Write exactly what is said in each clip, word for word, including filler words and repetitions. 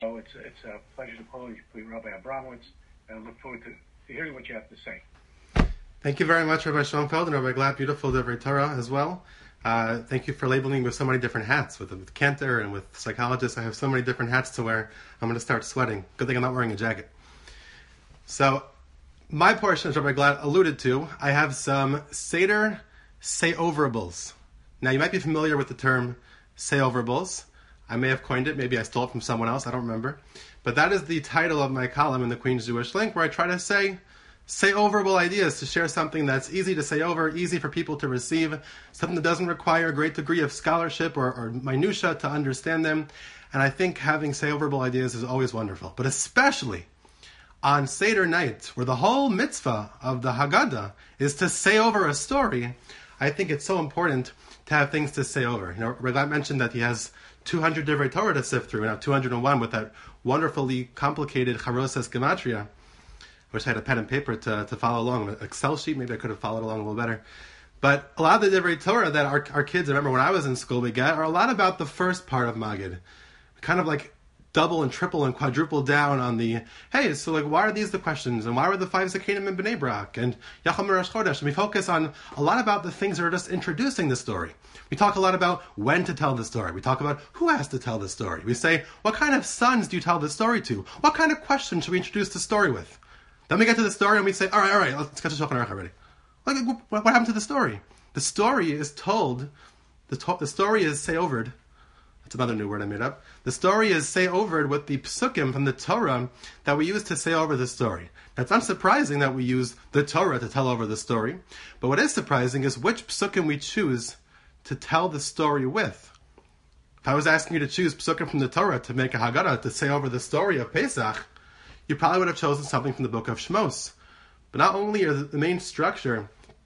So it's, it's a pleasure to call you, Rabbi Abramowitz, and I look forward to, to hearing what you have to say. Thank you very much, Rabbi Schoenfeld, and Rabbi Glatt, beautiful Divrei Torah as well. Uh, thank you for labeling me with so many different hats, with, with Cantor and with psychologists. I have so many different hats to wear. I'm going to start sweating. Good thing I'm not wearing a jacket. So, my portion, as Rabbi Glatt alluded to, I have some Seder say-overables. Now, you might be familiar with the term say-overables. I may have coined it. Maybe I stole it from someone else. I don't remember. But that is the title of my column in the Queen's Jewish Link, where I try to say say-overable ideas, to share something that's easy to say over, easy for people to receive, something that doesn't require a great degree of scholarship or, or minutia to understand them. And I think having say-overable ideas is always wonderful. But especially on Seder night, where the whole mitzvah of the Haggadah is to say over a story, I think it's so important to have things to say over. You know, Regat mentioned that he has two hundred Divrei Torah to sift through, and now two hundred one with that wonderfully complicated Charosas Gematria. I wish I had a pen and paper to, to follow along. An Excel sheet, maybe I could have followed along a little better. But a lot of the Divrei Torah that our, our kids, I remember when I was in school, we get, are a lot about the first part of Magid. Kind of like double and triple and quadruple down on the, hey, so like, why are these the questions? And why were the five Zakanim in Bnei Brak? And Yachal Merash Chodesh? And we focus on a lot about the things that are just introducing the story. We talk a lot about when to tell the story. We talk about who has to tell the story. We say, what kind of sons do you tell the story to? What kind of questions should we introduce the story with? Then we get to the story and we say, all right, all right, let's get to Shulchan Aruch already. Like, what happened to the story? The story is told, the, to- the story is say-overed. That's another new word I made up. The story is say-overed with the psukim from the Torah that we use to say over the story. Now, it's not surprising that we use the Torah to tell over the story, but what is surprising is which psukim we choose to tell the story with. If I was asking you to choose psukim from the Torah to make a Haggadah, to say over the story of Pesach, you probably would have chosen something from the book of Shmos. But not only are the main structure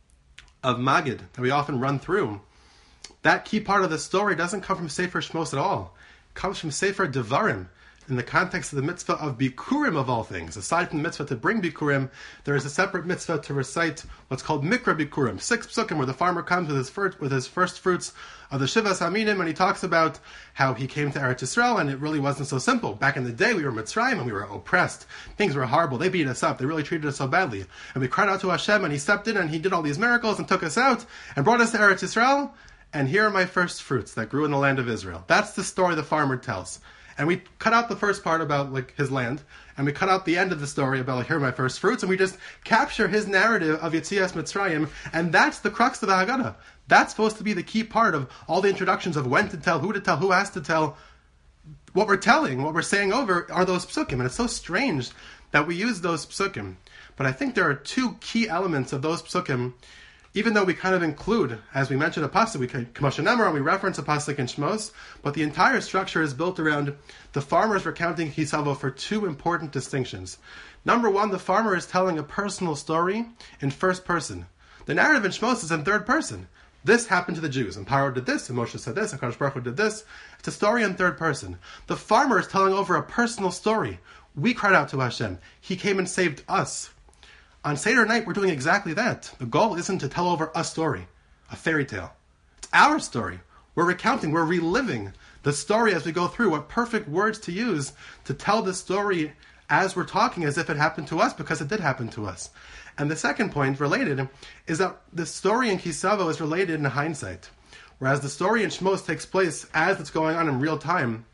of Magid that we often run through, that key part of the story doesn't come from Sefer Shmos at all. It comes from Sefer Devarim, in the context of the mitzvah of Bikurim of all things. Aside from the mitzvah to bring Bikurim, there is a separate mitzvah to recite what's called Mikra Bikurim, six psukim, where the farmer comes with his first, with his first fruits of the Shivas Haminim, and he talks about how he came to Eretz Yisrael, and it really wasn't so simple. Back in the day, we were Mitzrayim, and we were oppressed. Things were horrible. They beat us up. They really treated us so badly. And we cried out to Hashem, and He stepped in, and He did all these miracles, and took us out, and brought us to Eretz Yisrael, and here are my first fruits that grew in the land of Israel. That's the story the farmer tells. And we cut out the first part about like his land, and we cut out the end of the story about like, here are my first fruits, and we just capture his narrative of Yetzias Mitzrayim, and that's the crux of the Haggadah. That's supposed to be the key part of all the introductions of when to tell, who to tell, who has to tell. What we're telling, what we're saying over are those psukim, and it's so strange that we use those psukim. But I think there are two key elements of those psukim, even though we kind of include, as we mentioned, a pasuk, we K'moshe Nemar, and we reference a pasuk in Shmos, but the entire structure is built around the farmers recounting Kisavo for two important distinctions. Number one, the farmer is telling a personal story in first person. The narrative in Shmos is in third person. This happened to the Jews, and Paro did this, and Moshe said this, and Kadosh Baruch Hu did this. It's a story in third person. The farmer is telling over a personal story. We cried out to Hashem. He came and saved us. On Seder night, we're doing exactly that. The goal isn't to tell over a story, a fairy tale. It's our story. We're recounting, we're reliving the story as we go through. What perfect words to use to tell the story as we're talking as if it happened to us, because it did happen to us. And the second point related is that the story in Kisavo is related in hindsight, whereas the story in Shmos takes place as it's going on in real time.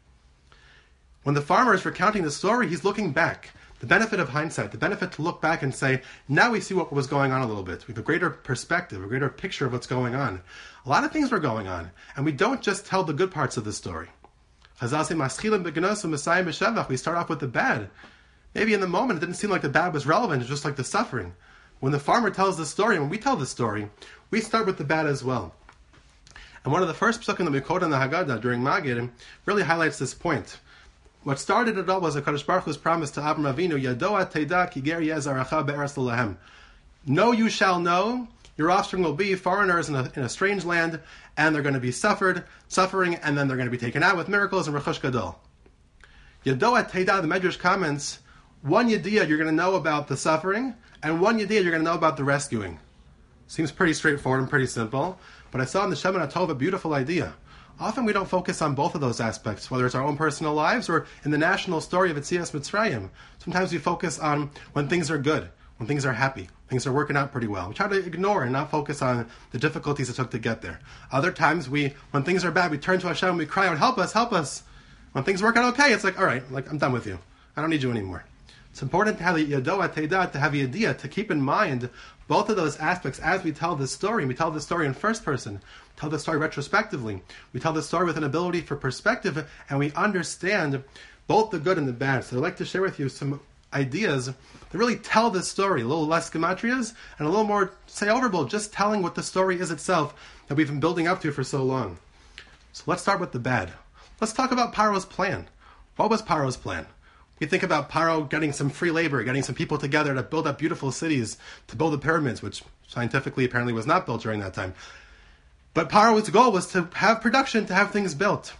When the farmer is recounting the story, he's looking back. The benefit of hindsight, the benefit to look back and say, now we see what was going on a little bit. We have a greater perspective, a greater picture of what's going on. A lot of things were going on, and we don't just tell the good parts of the story. We start off with the bad. Maybe in the moment it didn't seem like the bad was relevant, it's just like the suffering. When the farmer tells the story, when we tell the story, we start with the bad as well. And one of the first psukim that we quote in the Haggadah during Magid really highlights this point. What started it all was a Kadosh Baruch Hu's promise to Avram Avinu, Yadoa Teda Ki Ger Yezaracha Be'eretz Lelahem. Know you shall know, your offspring will be foreigners in a, in a strange land, and they're going to be suffered, suffering, and then they're going to be taken out with miracles and Rechush Gadol. Yadoa Teda, the Medrash comments, one Yediyah you're going to know about the suffering, and one Yediyah you're going to know about the rescuing. Seems pretty straightforward and pretty simple, but I saw in the Shemana Tov a beautiful idea. Often we don't focus on both of those aspects, whether it's our own personal lives or in the national story of Yetzias Mitzrayim. Sometimes we focus on when things are good, when things are happy, things are working out pretty well. We try to ignore and not focus on the difficulties it took to get there. Other times, we, when things are bad, we turn to Hashem and we cry out, help us, help us. When things work out okay, it's like, all right, like I'm done with you. I don't need you anymore. It's important to have the Yadoa Teidah, to have the idea, to keep in mind both of those aspects as we tell this story. We tell this story in first person. We tell this story retrospectively. We tell this story with an ability for perspective, and we understand both the good and the bad. So I'd like to share with you some ideas that really tell this story, a little less gematrias, and a little more, say, overbold, just telling what the story is itself that we've been building up to for so long. So let's start with the bad. Let's talk about Paro's plan. What was Paro's plan? We think about Paro getting some free labor, getting some people together to build up beautiful cities, to build the pyramids, which scientifically apparently was not built during that time. But Paro's goal was to have production, to have things built.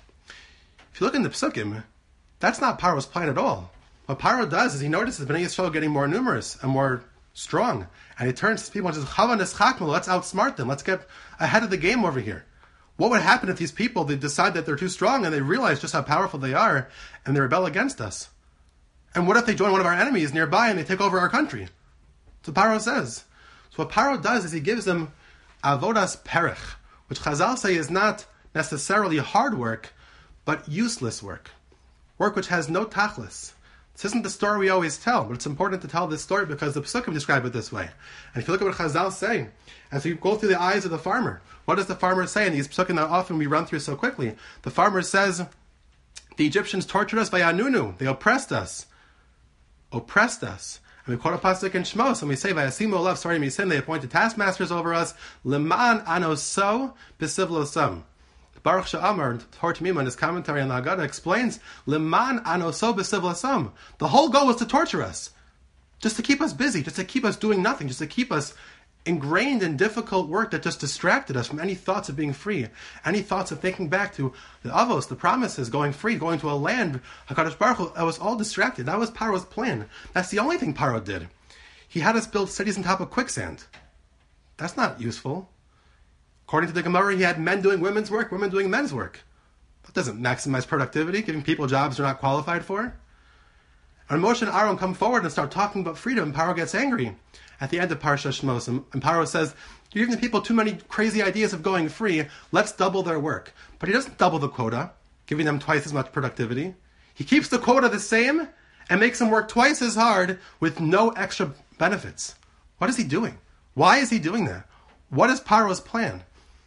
If you look in the Psukim, that's not Paro's plan at all. What Paro does is he notices Bnei Yisrael getting more numerous and more strong. And he turns to people and says, Chava neschakmu, let's outsmart them. Let's get ahead of the game over here. What would happen if these people, they decide that they're too strong and they realize just how powerful they are and they rebel against us? And what if they join one of our enemies nearby and they take over our country? So Paro says. So what Paro does is he gives them avodas perech, which Chazal say is not necessarily hard work, but useless work. Work which has no tachlis. This isn't the story we always tell, but it's important to tell this story because the Psukim describe it this way. And if you look at what Chazal say, as we go through the eyes of the farmer, what does the farmer say in these Psukim that often we run through so quickly? The farmer says, the Egyptians tortured us by Anunu. They oppressed us. Oppressed us. And we quote a pasuk in Shmos, and we say, "Vayasimu olav sarim yisin." They appointed taskmasters over us. Leman anoso b'sivlosam. Baruch Sha'amar, Tor Tamima, in his commentary on the Haggadah, explains, Leman anoso b'sivlosam. The whole goal was to torture us, just to keep us busy, just to keep us doing nothing, just to keep us ingrained in difficult work that just distracted us from any thoughts of being free, any thoughts of thinking back to the avos, the promises, going free, going to a land, HaKadosh Baruch Hu. I was all distracted. That was Paro's plan. That's the only thing Paro did. He had us build cities on top of quicksand. That's not useful. According to the Gemara, he had men doing women's work, women doing men's work. That doesn't maximize productivity, giving people jobs they're not qualified for. And Moshe and Aaron come forward and start talking about freedom, and Paro gets angry at the end of Parsha Shmos. And Paro says, you're giving the people too many crazy ideas of going free, let's double their work. But he doesn't double the quota, giving them twice as much productivity. He keeps the quota the same and makes them work twice as hard with no extra benefits. What is he doing? Why is he doing that? What is Paro's plan?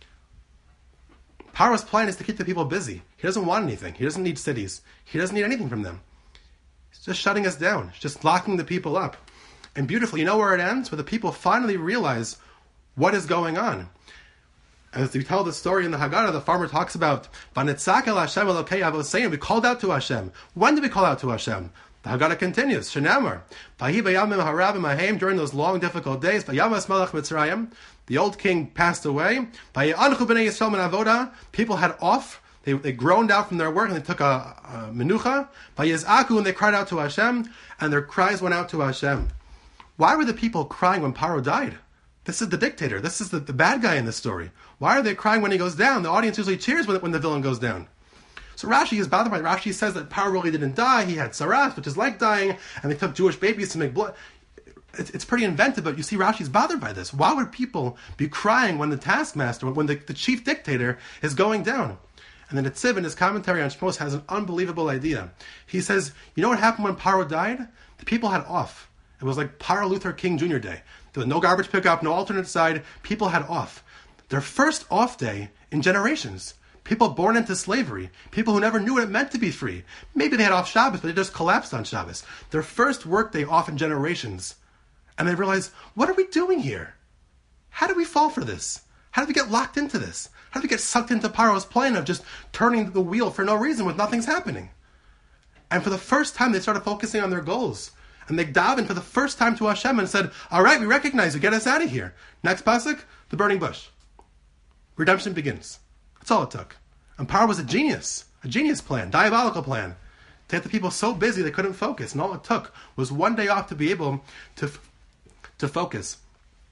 Paro's plan is to keep the people busy. He doesn't want anything. He doesn't need cities. He doesn't need anything from them. He's just shutting us down. He's just locking the people up. And beautifully, you know where it ends? Where the people finally realize what is going on. As we tell the story in the Haggadah, the farmer talks about, Vanitzak el Hashem Elokei Avosayim. We called out to Hashem. When did we call out to Hashem? The Haggadah continues. Shenamar. Vahi v'yamim harav v'mahem. During those long, difficult days, Vayamas Melech Mitzrayim. The old king passed away. Vayanchu b'nei Yisrael min avoda. People had off. They, they groaned out from their work and they took a, a menucha. Vayizaku, and they cried out to Hashem. And their cries went out to Hashem. Why were the people crying when Paro died? This is the dictator. This is the, the bad guy in this story. Why are they crying when he goes down? The audience usually cheers when, when the villain goes down. So Rashi is bothered by it. Rashi says that Paro really didn't die. He had saras, which is like dying, and they took Jewish babies to make blood. It's, it's pretty inventive, but you see Rashi's bothered by this. Why would people be crying when the taskmaster, when the, the chief dictator is going down? And then Netziv, in his commentary on Shmos, has an unbelievable idea. He says, you know what happened when Paro died? The people had off. It was like Paro Luther King Junior Day. There was no garbage pickup, no alternate side. People had off. Their first off day in generations. People born into slavery. People who never knew what it meant to be free. Maybe they had off Shabbos, but they just collapsed on Shabbos. Their first work day off in generations. And they realized, what are we doing here? How did we fall for this? How did we get locked into this? How did we get sucked into Paro's plan of just turning the wheel for no reason when nothing's happening? And for the first time, they started focusing on their goals. And they davened for the first time to Hashem and said, all right, we recognize you, get us out of here. Next pasuk, the burning bush. Redemption begins. That's all it took. And Paro was a genius, a genius plan, diabolical plan, to get the people so busy they couldn't focus. And all it took was one day off to be able to, to focus.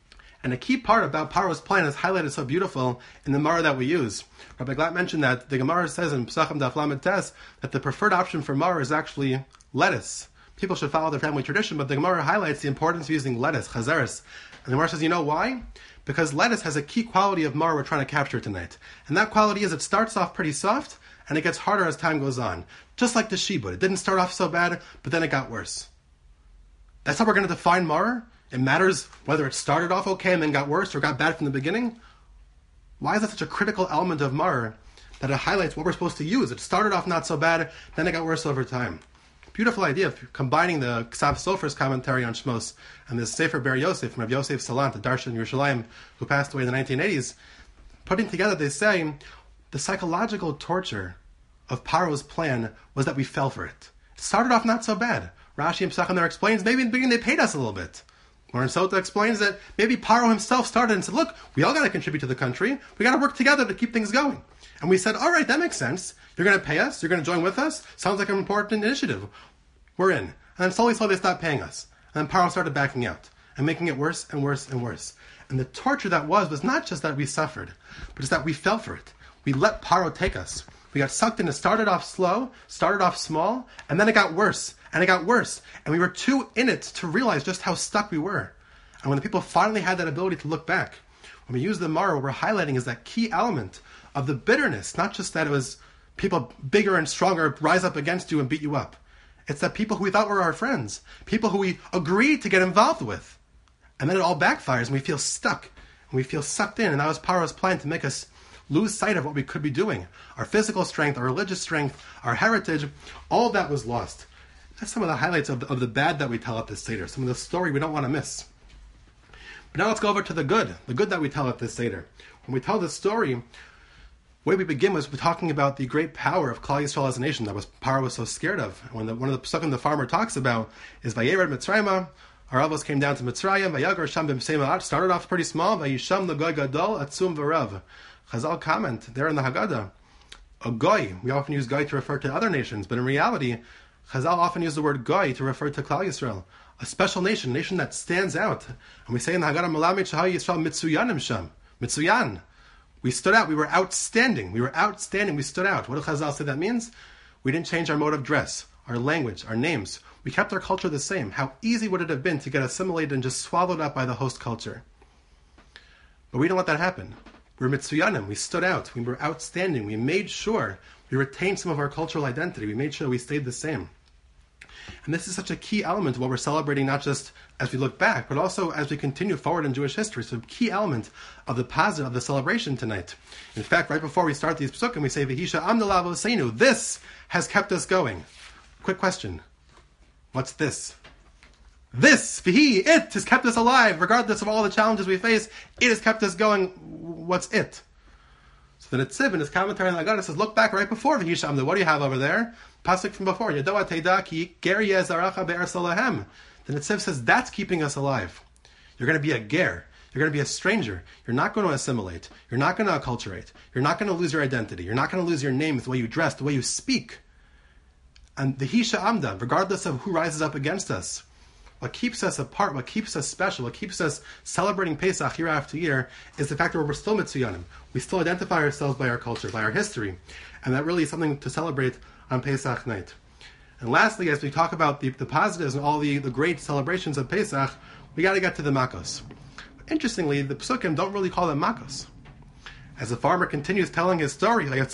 And a key part about Paro's plan is highlighted so beautiful in the Gemara that we use. Rabbi Glatt mentioned that the Gemara says in Pesachim Daf Lamed Tes that the preferred option for Mar is actually lettuce. People should follow their family tradition, but the Gemara highlights the importance of using lettuce, chazeres. And the Gemara says, you know why? Because lettuce has a key quality of Mar we're trying to capture tonight. And that quality is it starts off pretty soft, and it gets harder as time goes on. Just like the shibud. It didn't start off so bad, but then it got worse. That's how we're going to define Mar? It matters whether it started off okay and then got worse or got bad from the beginning? Why is that such a critical element of Mar that it highlights what we're supposed to use? It started off not so bad, then it got worse over time. Beautiful idea of combining the Ksav Sofer's commentary on Shmos and the Sefer Ber Yosef from Rav Yosef Salant, the Darshan Yerushalayim, who passed away in the nineteen eighties. Putting together, they say, the psychological torture of Paro's plan was that we fell for it. It started off not so bad. Rashi and Pesachim there explains, maybe in the beginning they paid us a little bit. Moran Sota explains that maybe Paro himself started and said, look, we all got to contribute to the country. We got to work together to keep things going. And we said, all right, that makes sense. You're going to pay us. You're going to join with us. Sounds like an important initiative. We're in. And then slowly, slowly they stopped paying us. And then Paro started backing out and making it worse and worse and worse. And the torture that was, was not just that we suffered, but it's that we fell for it. We let Paro take us. We got sucked in. It started off slow, started off small, and then it got worse. And it got worse. And we were too in it to realize just how stuck we were. And when the people finally had that ability to look back, when we use the Mar, what we're highlighting is that key element of the bitterness, not just that it was people bigger and stronger rise up against you and beat you up. It's that people who we thought were our friends, people who we agreed to get involved with. And then it all backfires and we feel stuck and we feel sucked in. And that was Paro's plan to make us lose sight of what we could be doing. Our physical strength, our religious strength, our heritage, all of that was lost. That's some of the highlights of the, of the bad that we tell at this Seder, some of the story we don't want to miss. But now let's go over to the good, the good that we tell at this Seder. When we tell this story, the way we begin was we're talking about the great power of Klal Yisrael as a nation that was Paro was so scared of. When the, one of the psukim the farmer talks about is Vayered Mitzrayim, our Avos came down to Mitzrayim, Vayagar Sham B'Msei Ma'at, started off pretty small, Vayisham the Goy Gadol Atzum V'Rav. Chazal comment there in the Haggadah, a Goy, we often use Goy to refer to other nations, but in reality, Chazal often use the word Goy to refer to Klal Yisrael, a special nation, a nation that stands out. And we say in the Haggadah, Malamit Shahai Yisrael Mitzuyanim Sham, Mitzuyan. We stood out, we were outstanding, we were outstanding, we stood out. What does Chazal say that means? We didn't change our mode of dress, our language, our names. We kept our culture the same. How easy would it have been to get assimilated and just swallowed up by the host culture? But we didn't let that happen. We were Mitzuyanim, we stood out, we were outstanding, we made sure we retained some of our cultural identity, we made sure we stayed the same. And this is such a key element of what we're celebrating, not just as we look back, but also as we continue forward in Jewish history. So a key element of the positive of the celebration tonight. In fact, right before we start these psukim, we say, V'hisha amdalav oseinu. This has kept us going. Quick question. What's this? This, V'hi, it has kept us alive. Regardless of all the challenges we face, it has kept us going. What's it? So the Netziv in his commentary on the Haggadah says, look back right before V'hisha amdalav. What do you have over there? Pasuk from before, Yadoa Teida ki ger yezaracha be'er salahem. The Netziv says that's keeping us alive. You're going to be a ger. You're going to be a stranger. You're not going to assimilate. You're not going to acculturate. You're not going to lose your identity. You're not going to lose your name, the way you dress, the way you speak. And the Hisha Amda, regardless of who rises up against us, what keeps us apart, what keeps us special, what keeps us celebrating Pesach year after year is the fact that we're still Mitzuyanim. We still identify ourselves by our culture, by our history. And that really is something to celebrate on Pesach night. And lastly, as we talk about the, the positives and all the, the great celebrations of Pesach, we got to get to the Makos. Interestingly, the Psukim don't really call them Makos. As the farmer continues telling his story, the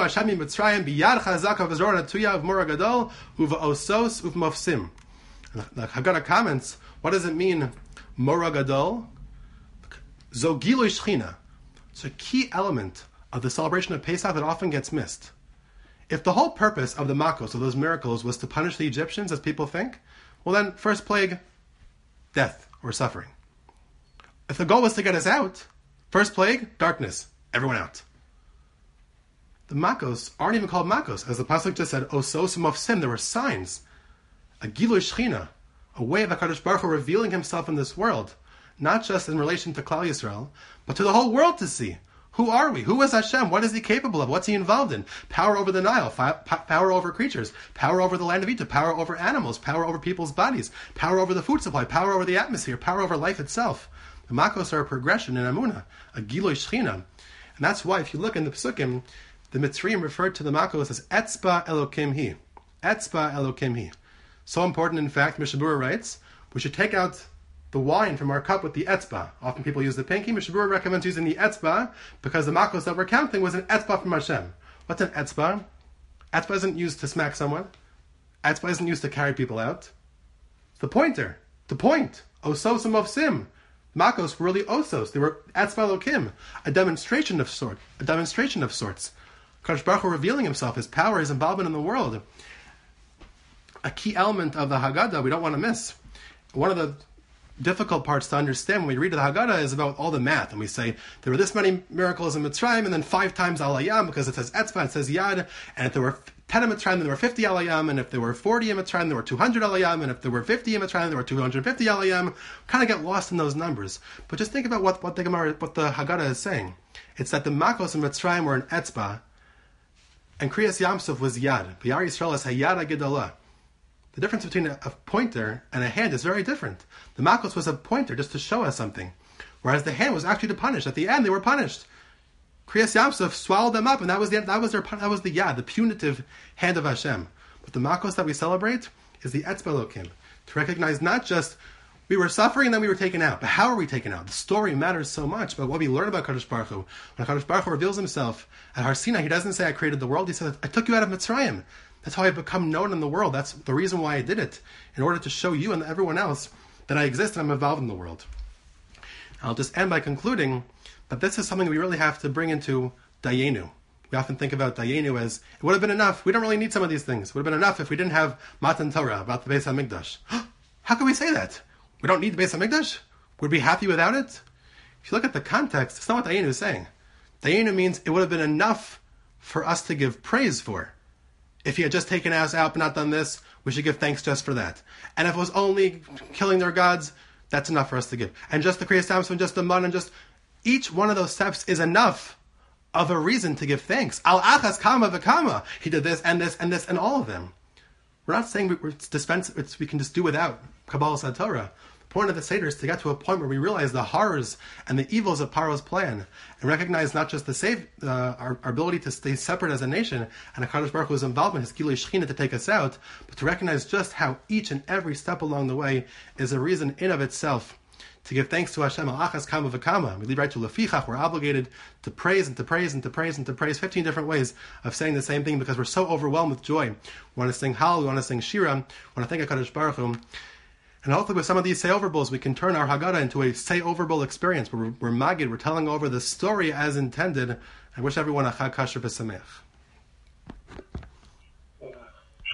Haggadah comments, what does it mean, Mora Gadol? Zogilui Shechina. It's a key element of the celebration of Pesach that often gets missed. If the whole purpose of the Makos, of those miracles, was to punish the Egyptians, as people think, well then, first plague, death or suffering. If the goal was to get us out, first plague, darkness, everyone out. The Makos aren't even called Makos. As the Pasuk just said, Osos Mofsim, there were signs. A Gilui Shechina, a way of HaKadosh Baruch Hu revealing himself in this world, not just in relation to Klal Yisrael, but to the whole world to see. Who are we? Who is Hashem? What is He capable of? What's He involved in? Power over the Nile, fi- power over creatures, power over the land of Egypt, power over animals, power over people's bodies, power over the food supply, power over the atmosphere, power over life itself. The Makos are a progression in Amunah, a Giloi Shechina. And that's why, if you look in the Pesukim, the Mitzrayim referred to the Makos as Etzba Elokim Hi. Etzba Elokim Hi. So important, in fact, Mishabura writes, we should take out the wine from our cup with the etzba. Often people use the pinky. Mishabura recommends using the etzba because the makos that we're counting was an etzba from Hashem. What's an etzba? Etzba isn't used to smack someone. Etzba isn't used to carry people out. It's the pointer. To point. Osos and mofsim. Makos were really osos. They were etzba lokim. A demonstration of sort. A demonstration of sorts. Kadosh Baruch Hu revealing himself, his power, his involvement in the world. A key element of the Haggadah we don't want to miss. One of the difficult parts to understand when we read the Haggadah is about all the math, and we say there were this many miracles in Mitzrayim, and then five times Al Hayam because it says Etzba, it says Yad, and if there were ten in Mitzrayim, then there were fifty Al Hayam, and if there were forty in Mitzrayim, there were two hundred Al Hayam, and if there were fifty in Mitzrayim, there were two hundred fifty Al Hayam. Kind of get lost in those numbers, but just think about what what the Gemara, what the Haggadah is saying. It's that the Makos in Mitzrayim were an Etzba, and Kriyas Yamsuf was Yad. B'Yar Yisrael is Hayad Agedalah. The difference between a, a pointer and a hand is very different. The Makos was a pointer just to show us something, whereas the hand was actually to punish. At the end, they were punished. Kriyas Yamsuf swallowed them up, and that was the that was their that was the Yad, the punitive hand of Hashem. But the Makos that we celebrate is the Etzba Elokim, to recognize not just we were suffering and then we were taken out, but how are we taken out? The story matters so much, but what we learn about Kadosh Baruch Hu, when Kadosh Baruch Hu reveals himself at Har Sinai, he doesn't say I created the world. He says I took you out of Mitzrayim. That's how I become known in the world. That's the reason why I did it, in order to show you and everyone else that I exist and I'm involved in the world. I'll just end by concluding that this is something we really have to bring into Dayenu. We often think about Dayenu as, it would have been enough. We don't really need some of these things. It would have been enough if we didn't have Matan Torah about the Beis HaMikdash. How can we say that? We don't need the Beis HaMikdash? Would we be happy without it? If you look at the context, it's not what Dayenu is saying. Dayenu means it would have been enough for us to give praise for. If he had just taken us out but not done this, we should give thanks just for that. And if it was only killing their gods, that's enough for us to give. And just the Kriyas Yamsuf and just the man and just each one of those steps is enough of a reason to give thanks. Al achas kama v'kama. He did this and this and this and all of them. We're not saying we, we're dispense, it's, we can just do without Kabbalah Satorah. The point of the Seder is to get to a point where we realize the horrors and the evils of Paro's plan and recognize not just the save, uh, our, our ability to stay separate as a nation and HaKadosh Baruch Hu's involvement, his Gilui Shechina to take us out, but to recognize just how each and every step along the way is a reason in of itself to give thanks to Hashem. Al-achas kama v'kama. We lead right to Lefichach. We're obligated to praise and to praise and to praise and to praise. fifteen different ways of saying the same thing because we're so overwhelmed with joy. We want to sing Hallel, we want to sing Shira, we want to thank HaKadosh Baruch Hu. And hopefully with some of these say-over-bowls, we can turn our Haggadah into a say-over-bowl experience where we're, we're magid, we're telling over the story as intended. I wish everyone a Chag Kasher B'Sameach.